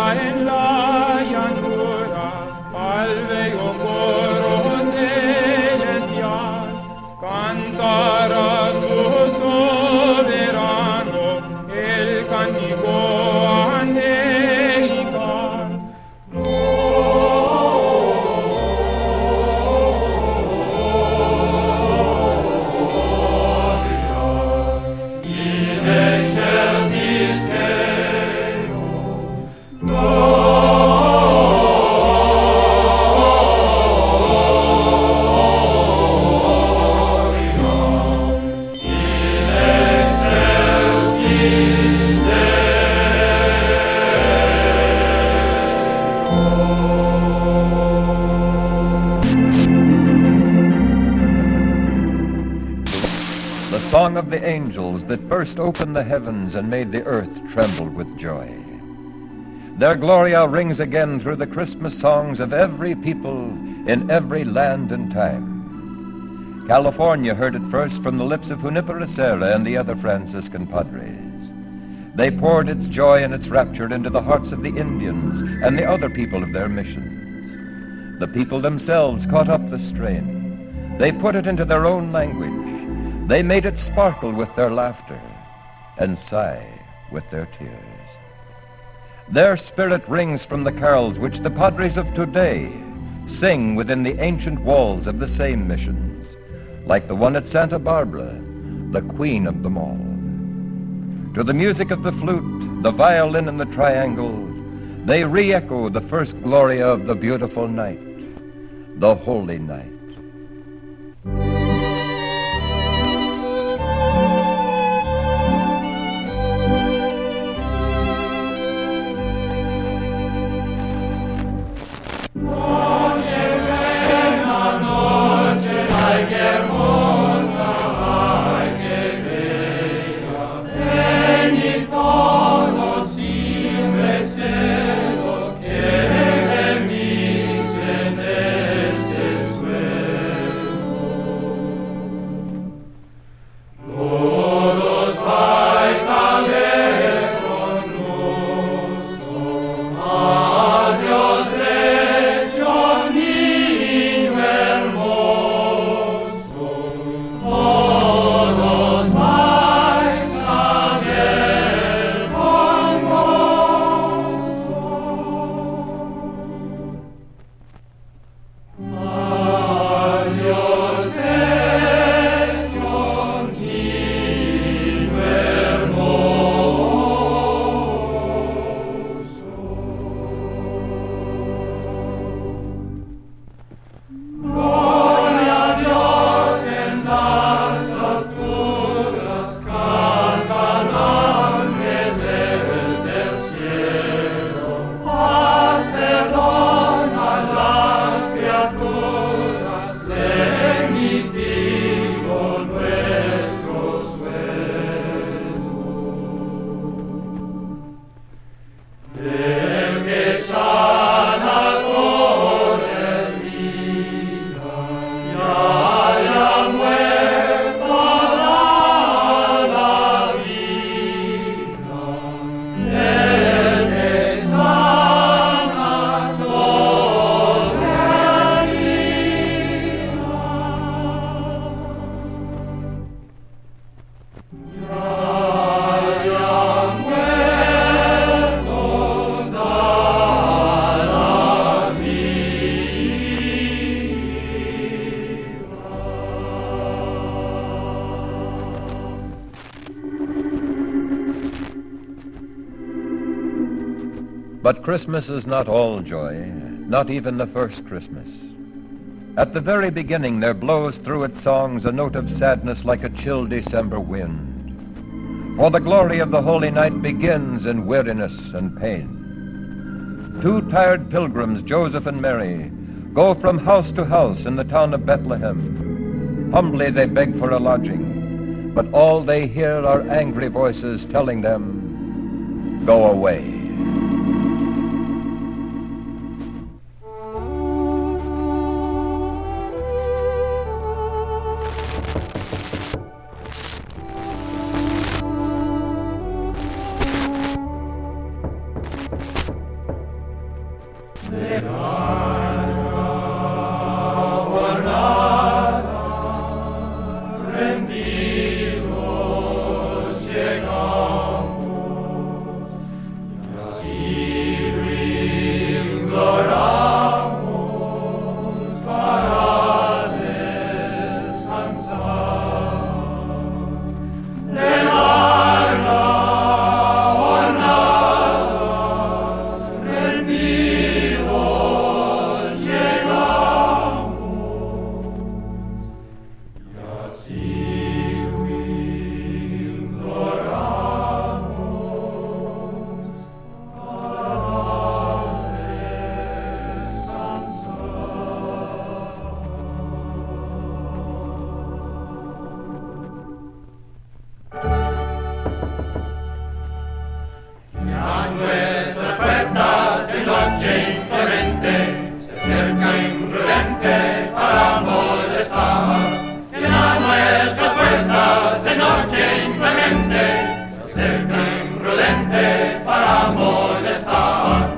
en la llanura, al bello coro celestial, cantará su soberano el cántico angelical. Song of the angels that burst open the heavens and made the earth tremble with joy. Their Gloria rings again through the Christmas songs of every people in every land and time. California heard it first from the lips of Junipero Serra and the other Franciscan padres. They poured its joy and its rapture into the hearts of the Indians and the other people of their missions. The people themselves caught up the strain. They put it into their own language. They made it sparkle with their laughter and sigh with their tears. Their spirit rings from the carols which the padres of today sing within the ancient walls of the same missions, like the one at Santa Barbara, the queen of them all. To the music of the flute, the violin, and the triangle, they re-echo the first Gloria of the beautiful night, the holy night. But Christmas is not all joy, not even the first Christmas. At the very beginning, there blows through its songs a note of sadness like a chill December wind. For the glory of the holy night begins in weariness and pain. Two tired pilgrims, Joseph and Mary, go from house to house in the town of Bethlehem. Humbly they beg for a lodging, but all they hear are angry voices telling them, "Go away." ser tan imprudente para molestar.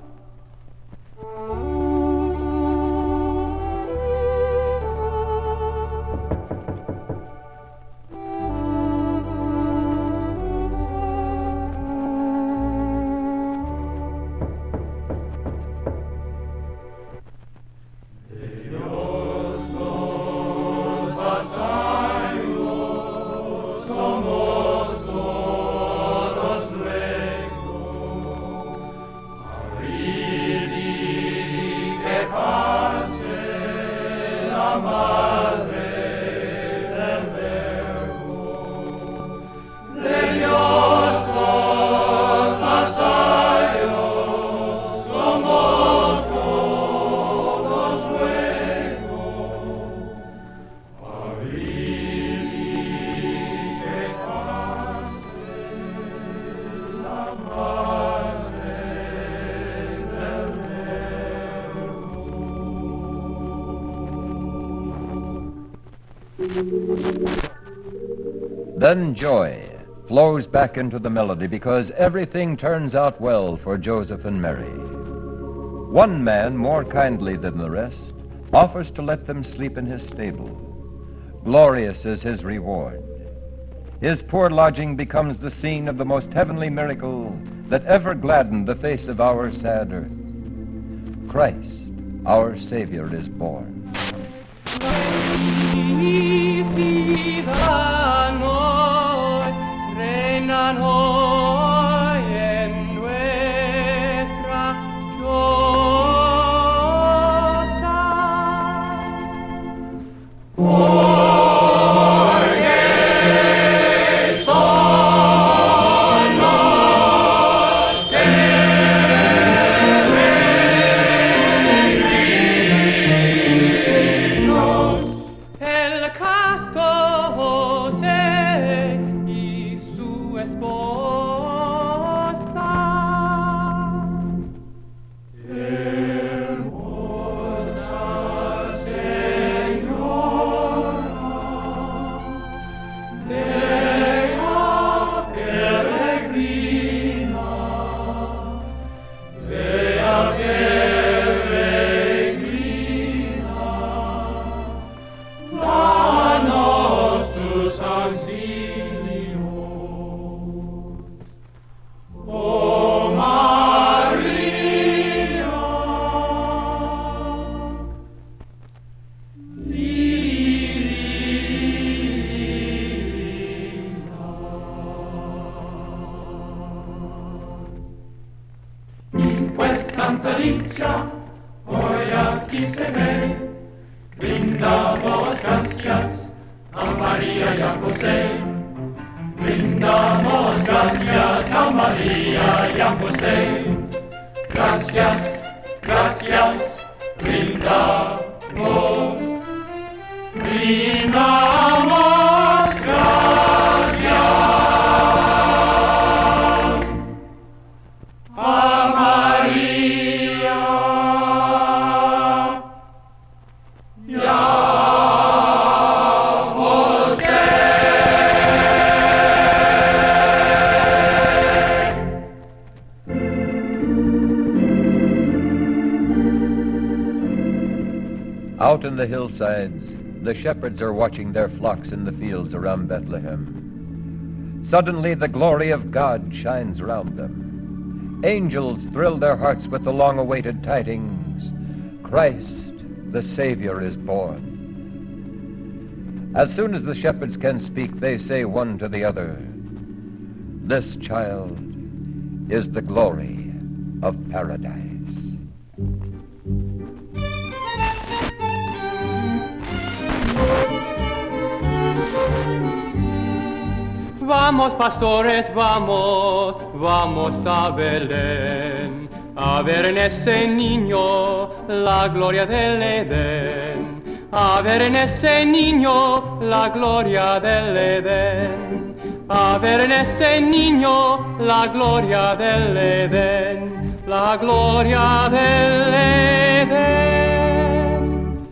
Then joy flows back into the melody because everything turns out well for Joseph and Mary. One man, more kindly than the rest, offers to let them sleep in his stable. Glorious is his reward. His poor lodging becomes the scene of the most heavenly miracle that ever gladdened the face of our sad earth. Christ, our Savior, is born. Reina hoy en nuestra choza. Porque son los peregrinos, el casto José y su esposa. Hermosa Señora, bella peregrina, bella peregrina, danos tus auxilios. Oh María, y pues tanta dicha hoy aquí se ve, brindamos gracias a María y a José. Brindamos gracias a María y a José. Gracias, gracias, brindamos, brindamos gracias a María y a José. Out in the hillsides, the shepherds are watching their flocks in the fields around Bethlehem. Suddenly, the glory of God shines around them. Angels thrill their hearts with the long-awaited tidings. Christ, the Savior, is born. As soon as the shepherds can speak, they say one to the other, "This child is the glory of paradise." Vamos, pastores, vamos, vamos a Belén, a ver en ese niño la gloria del Edén, a ver en ese niño la gloria del Edén, a ver en ese niño la gloria del Edén, la gloria del Edén.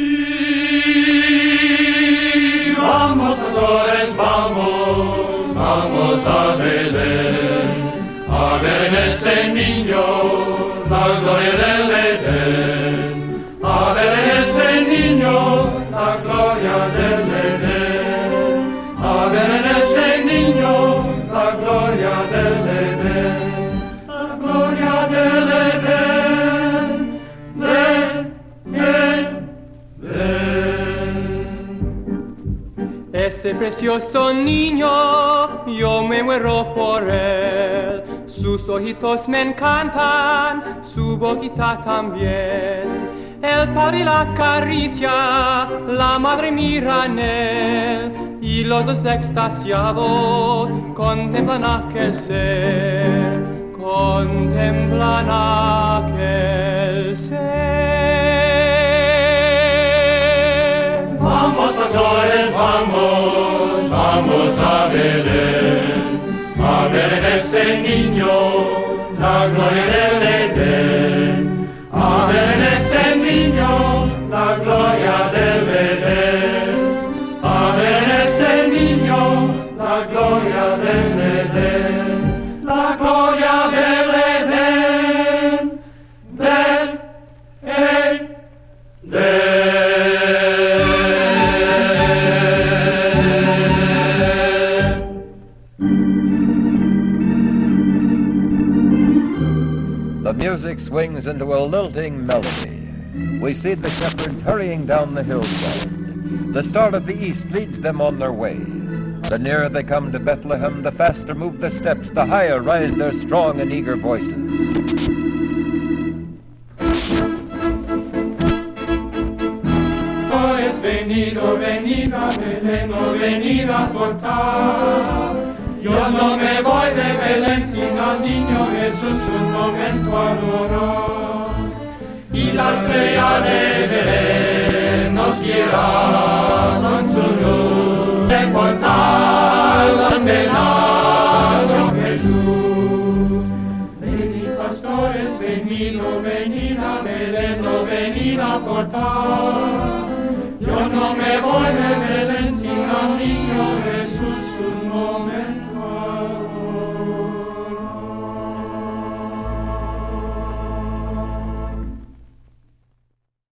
Sí, vamos, pastores, vamos, vamos a Belén, a ver en ese niño la gloria del Edén, a ver en ese niño la gloria del Edén, a ver en ese niño la gloria del Edén, la gloria del Edén, Ese precioso niño, yo me muero por él. Sus ojitos me encantan, su boquita también. El padre la acaricia, la madre mira en él, y los dos extasiados contemplan aquel ser, contemplan aquel ser. Vamos pastores, vamos, vamos a Belén, a ver en ese niño la gloria del Edén, a ver en ese niño la gloria del Edén, a ver en ese niño la gloria del Edén, la gloria del Edén, del Edén. The music swings into a lilting melody. We see the shepherds hurrying down the hillside. The star of the east leads them on their way. The nearer they come to Bethlehem, the faster move the steps, the higher rise their strong and eager voices. Oh, es venido, venida, Belén, oh, venida por tal. Yo no me voy de Belén sin al niño Jesús un momento adoró. Y la estrella de Belén nos guiará con su luz. De portal donde nació Jesús. Venid pastores, venido, venida, Belén, oh, venida por tal. Yo no me